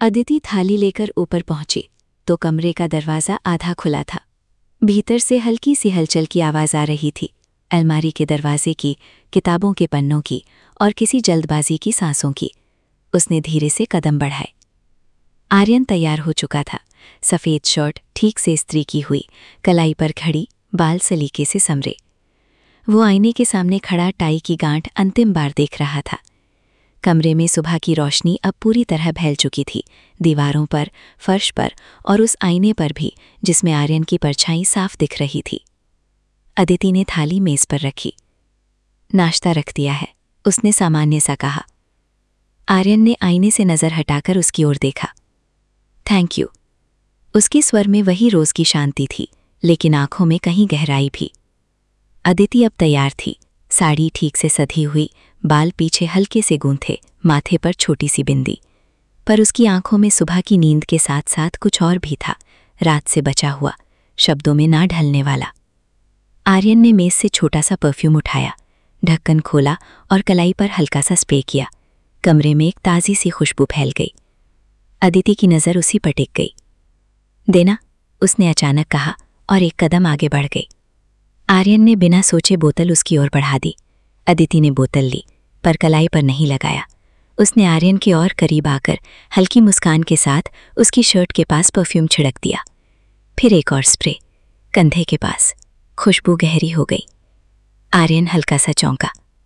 अदिति थाली लेकर ऊपर पहुंची तो कमरे का दरवाज़ा आधा खुला था। भीतर से हल्की सी हलचल की आवाज़ आ रही थी, अलमारी के दरवाजे की, किताबों के पन्नों की और किसी जल्दबाजी की सांसों की। उसने धीरे से कदम बढ़ाए। आर्यन तैयार हो चुका था। सफ़ेद शर्ट ठीक से इस्त्री की हुई, कलाई पर खड़ी, बाल सलीके से समरे। वो आईने के सामने खड़ा टाई की गांठ अंतिम बार देख रहा था। कमरे में सुबह की रोशनी अब पूरी तरह फैल चुकी थी, दीवारों पर, फर्श पर और उस आईने पर भी, जिसमें आर्यन की परछाई साफ दिख रही थी। अदिति ने थाली मेज पर रखी। नाश्ता रख दिया है, उसने सामान्य सा कहा। आर्यन ने आईने से नज़र हटाकर उसकी ओर देखा। Thank you. उसके स्वर में वही रोज़ की शांति थी, लेकिन आंखों में कहीं गहराई भी। अदिति अब तैयार थी, साड़ी ठीक से सधी हुई, बाल पीछे हल्के से गूंथे, माथे पर छोटी सी बिंदी। पर उसकी आंखों में सुबह की नींद के साथ साथ कुछ और भी था, रात से बचा हुआ, शब्दों में ना ढलने वाला। आर्यन ने मेज से छोटा सा परफ्यूम उठाया, ढक्कन खोला और कलाई पर हल्का सा स्प्रे किया। कमरे में एक ताज़ी सी खुशबू फैल गई। अदिति की नज़र उसी पर टिक गई। देना, उसने अचानक कहा और एक कदम आगे बढ़ गई। आर्यन ने बिना सोचे बोतल उसकी ओर बढ़ा दी। अदिति ने बोतल ली, पर कलाई पर नहीं लगाया। उसने आर्यन के और करीब आकर हल्की मुस्कान के साथ उसकी शर्ट के पास परफ्यूम छिड़क दिया। फिर एक और स्प्रे, कंधे के पास। खुशबू गहरी हो गई। आर्यन हल्का सा चौंका।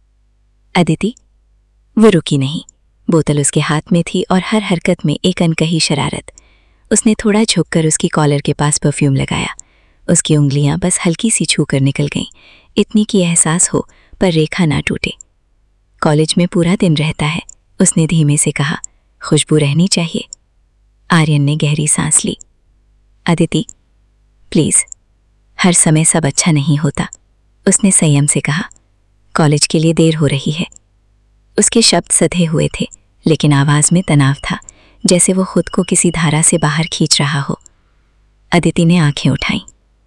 अदिति? वो रुकी नहीं। बोतल उसके हाथ में थी और हर हरकत में एक अनकही शरारत। उसने थोड़ा झुककर उसकी कॉलर के पास परफ्यूम लगाया। उसकी उंगलियां बस हल्की सी छू कर निकल गईं, इतनी कि एहसास हो पर रेखा ना टूटे। कॉलेज में पूरा दिन रहता है, उसने धीमे से कहा। खुशबू रहनी चाहिए। आर्यन ने गहरी सांस ली। अदिति, प्लीज़, हर समय सब अच्छा नहीं होता, उसने संयम से कहा। कॉलेज के लिए देर हो रही है। उसके शब्द सधे हुए थे, लेकिन आवाज़ में तनाव था, जैसे वो खुद को किसी धारा से बाहर खींच रहा हो। अदिति ने आंखें उठाईं।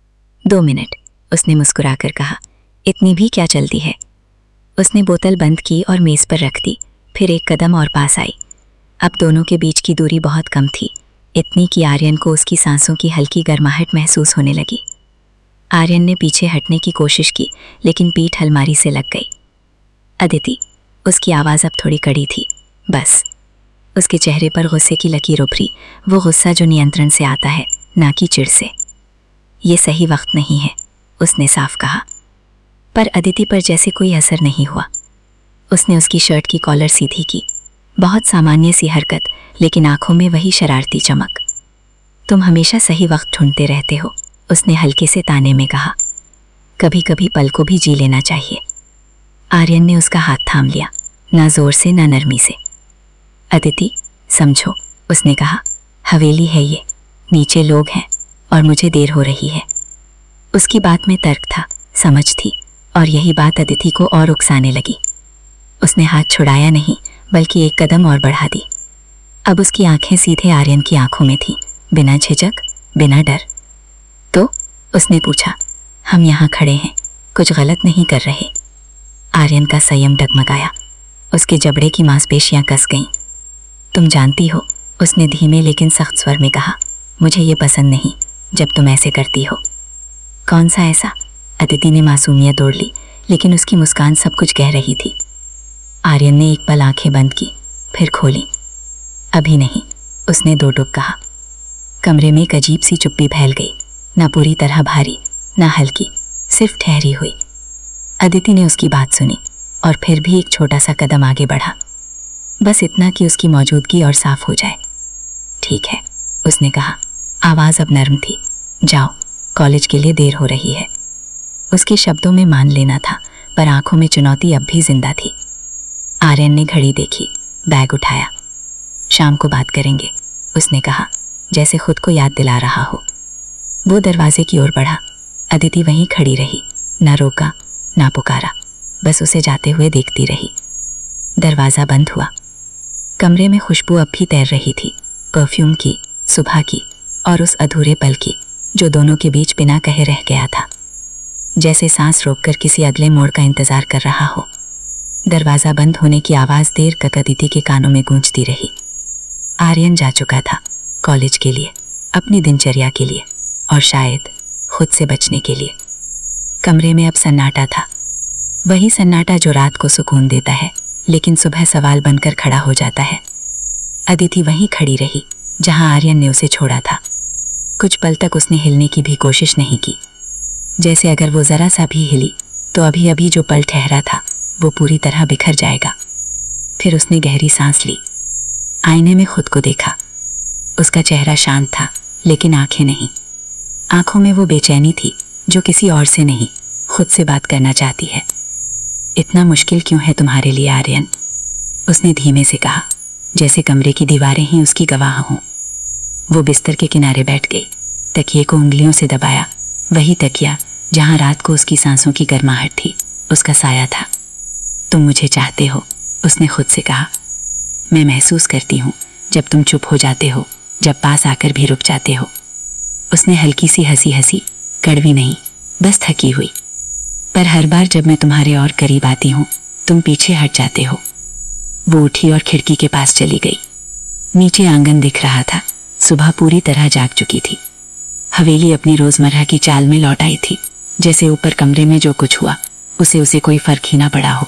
2 मिनट, उसने मुस्कुराकर कहा। इतनी भी क्या जल्दी है? उसने बोतल बंद की और मेज़ पर रख दी, फिर एक कदम और पास आई। अब दोनों के बीच की दूरी बहुत कम थी, इतनी कि आर्यन को उसकी सांसों की हल्की गर्माहट महसूस होने लगी। आर्यन ने पीछे हटने की कोशिश की, लेकिन पीठ अलमारी से लग गई। अदिति, उसकी आवाज़ अब थोड़ी कड़ी थी। बस। उसके चेहरे पर गुस्से की लकीर उभरी, वो गुस्सा जो नियंत्रण से आता है, ना कि चिढ़ से। ये सही वक्त नहीं है, उसने साफ कहा। पर अदिति पर जैसे कोई असर नहीं हुआ। उसने उसकी शर्ट की कॉलर सीधी की। बहुत सामान्य सी हरकत, लेकिन आंखों में वही शरारती चमक। तुम हमेशा सही वक्त ढूंढते रहते हो, उसने हल्के से ताने में कहा। कभी कभी पल को भी जी लेना चाहिए। आर्यन ने उसका हाथ थाम लिया, ना जोर से ना नरमी से। अदिति, समझो, उसने कहा। हवेली है ये, नीचे लोग हैं और मुझे देर हो रही है। उसकी बात में तर्क था, समझ थी, और यही बात अदिति को और उकसाने लगी। उसने हाथ छुड़ाया नहीं, बल्कि एक कदम और बढ़ा दी। अब उसकी आंखें सीधे आर्यन की आंखों में थीं, बिना झिझक, बिना डर। तो? उसने पूछा। हम यहाँ खड़े हैं, कुछ गलत नहीं कर रहे। आर्यन का संयम डगमगाया। उसके जबड़े की मांसपेशियां कस गईं। तुम जानती हो, उसने धीमे लेकिन सख्त स्वर में कहा, मुझे ये पसंद नहीं जब तुम ऐसे करती हो। कौन सा ऐसा? अदिति ने मासूमियत तोड़ ली, लेकिन उसकी मुस्कान सब कुछ कह रही थी। आर्यन ने एक पल आंखें बंद की, फिर खोली। अभी नहीं, उसने दो टूक कहा। कमरे में एक अजीब सी चुप्पी फैल गई, ना पूरी तरह भारी, ना हल्की, सिर्फ ठहरी हुई। अदिति ने उसकी बात सुनी और फिर भी एक छोटा सा कदम आगे बढ़ा, बस इतना कि उसकी मौजूदगी और साफ हो जाए। ठीक है, उसने कहा। आवाज़ अब नर्म थी। जाओ, कॉलेज के लिए देर हो रही है। उसके शब्दों में मान लेना था, पर आंखों में चुनौती अब भी जिंदा थी। आर्यन ने घड़ी देखी, बैग उठाया। शाम को बात करेंगे, उसने कहा, जैसे खुद को याद दिला रहा हो। वो दरवाजे की ओर बढ़ा। अदिति वहीं खड़ी रही, ना रोका ना पुकारा, बस उसे जाते हुए देखती रही। दरवाज़ा बंद हुआ। कमरे में खुशबू अब भी तैर रही थी, परफ्यूम की, सुबह की और उस अधूरे पल की जो दोनों के बीच बिना कहे रह गया था, जैसे सांस रोककर किसी अगले मोड़ का इंतजार कर रहा हो। दरवाज़ा बंद होने की आवाज़ देर तक अदिति के कानों में गूंजती रही। आर्यन जा चुका था कॉलेज के लिए, अपनी दिनचर्या के लिए और शायद खुद से बचने के लिए। कमरे में अब सन्नाटा था, वही सन्नाटा जो रात को सुकून देता है लेकिन सुबह सवाल बनकर खड़ा हो जाता है। अदिति वहीं खड़ी रही जहां आर्यन ने उसे छोड़ा था। कुछ पल तक उसने हिलने की भी कोशिश नहीं की, जैसे अगर वो जरा सा भी हिली तो अभी अभी जो पल ठहरा था वो पूरी तरह बिखर जाएगा। फिर उसने गहरी सांस ली, आईने में खुद को देखा। उसका चेहरा शांत था लेकिन आंखें नहीं। आंखों में वो बेचैनी थी जो किसी और से नहीं, खुद से बात करना चाहती है। इतना मुश्किल क्यों है तुम्हारे लिए आर्यन? उसने धीमे से कहा, जैसे कमरे की दीवारें ही उसकी गवाह हों। वो बिस्तर के किनारे बैठ गई, तकिए को उंगलियों से दबाया, वही तकिया जहां रात को उसकी सांसों की गर्माहट थी, उसका साया था। तुम मुझे चाहते हो, उसने खुद से कहा। मैं महसूस करती हूँ जब तुम चुप हो जाते हो, जब पास आकर भी रुक जाते हो। उसने हल्की सी हंसी हंसी, कड़वी नहीं, बस थकी हुई। पर हर बार जब मैं तुम्हारे और करीब आती हूँ तुम पीछे हट जाते हो। वो उठी और खिड़की के पास चली गई। नीचे आंगन दिख रहा था, सुबह पूरी तरह जाग चुकी थी। हवेली अपनी रोजमर्रा की चाल में लौट आई थी, जैसे ऊपर कमरे में जो कुछ हुआ उसे कोई फर्क ही ना पड़ा हो।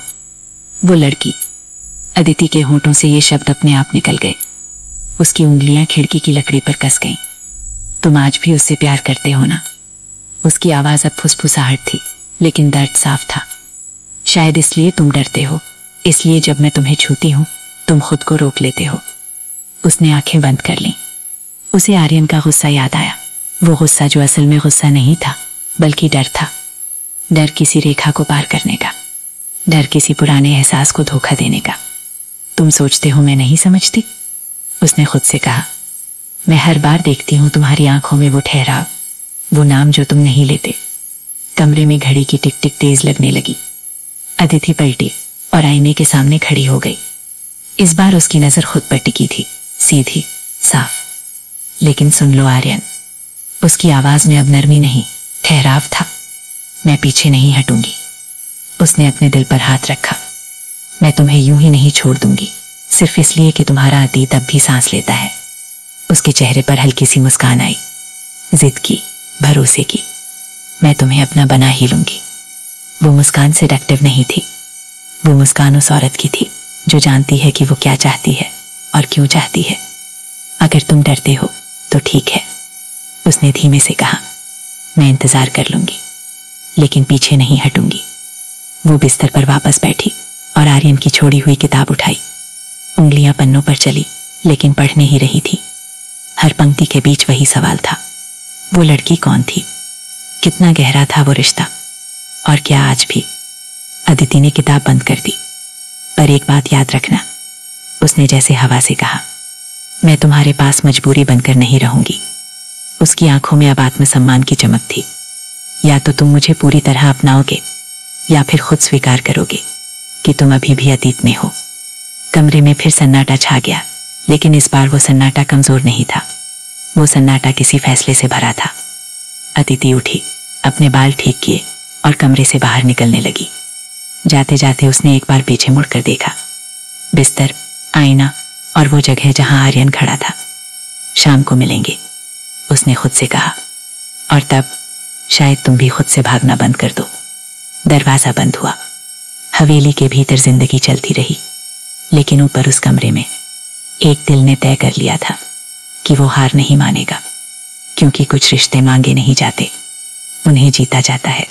वो लड़की, अदिति के होंठों से ये शब्द अपने आप निकल गए। उसकी उंगलियां खिड़की की लकड़ी पर कस गईं। तुम आज भी उससे प्यार करते हो ना? उसकी आवाज अब फुसफुसाहट थी लेकिन दर्द साफ था। शायद इसलिए तुम डरते हो, इसलिए जब मैं तुम्हें छूती हूं तुम खुद को रोक लेते हो। उसने आंखें बंद कर लीं। उसे आर्यन का गुस्सा याद आया, वो गुस्सा जो असल में गुस्सा नहीं था बल्कि डर था। डर किसी रेखा को पार करने का, डर किसी पुराने एहसास को धोखा देने का। तुम सोचते हो मैं नहीं समझती? उसने खुद से कहा। मैं हर बार देखती हूं तुम्हारी आंखों में वो ठहराव, वो नाम जो तुम नहीं लेते। कमरे में घड़ी की टिक टिक तेज लगने लगी। अदिति पलटी और आईने के सामने खड़ी हो गई। इस बार उसकी नजर खुद पर टिकी थी, सीधी, साफ। लेकिन सुन लो आर्यन, उसकी आवाज में अब नरमी नहीं, ठहराव था। मैं पीछे नहीं हटूंगी। उसने अपने दिल पर हाथ रखा। मैं तुम्हें यूं ही नहीं छोड़ दूंगी, सिर्फ इसलिए कि तुम्हारा अतीत अब भी सांस लेता है। उसके चेहरे पर हल्की सी मुस्कान आई, जिद की, भरोसे की। मैं तुम्हें अपना बना ही लूंगी। वो मुस्कान सेडक्टिव नहीं थी, वो मुस्कान उस औरत की थी जो जानती है कि वो क्या चाहती है और क्यों चाहती है। अगर तुम डरते हो तो ठीक है, उसने धीमे से कहा। मैं इंतजार कर लूंगी लेकिन पीछे नहीं हटूंगी। वो बिस्तर पर वापस बैठी और आर्यन की छोड़ी हुई किताब उठाई। उंगलियां पन्नों पर चली लेकिन पढ़ नहीं रही थी। हर पंक्ति के बीच वही सवाल था, वो लड़की कौन थी? कितना गहरा था वो रिश्ता? और क्या आज भी? अदिति ने किताब बंद कर दी। पर एक बात याद रखना, उसने जैसे हवा से कहा। मैं तुम्हारे पास मजबूरी बनकर नहीं रहूंगी। उसकी आंखों में अब आत्मसम्मान की चमक थी। या तो तुम मुझे पूरी तरह अपनाओगे या फिर खुद स्वीकार करोगे कि तुम अभी भी अतीत में हो। कमरे में फिर सन्नाटा छा गया, लेकिन इस बार वो सन्नाटा कमजोर नहीं था, वो सन्नाटा किसी फैसले से भरा था। अदिति उठी, अपने बाल ठीक किए और कमरे से बाहर निकलने लगी। जाते जाते उसने एक बार पीछे मुड़कर देखा। बिस्तर, आईना और वो जगह जहां आर्यन खड़ा था। शाम को मिलेंगे, उसने खुद से कहा। और तब शायद तुम भी खुद से भागना बंद कर दो। दरवाजा बंद हुआ। हवेली के भीतर जिंदगी चलती रही, लेकिन ऊपर उस कमरे में एक दिल ने तय कर लिया था कि वो हार नहीं मानेगा, क्योंकि कुछ रिश्ते मांगे नहीं जाते, उन्हें जीता जाता है।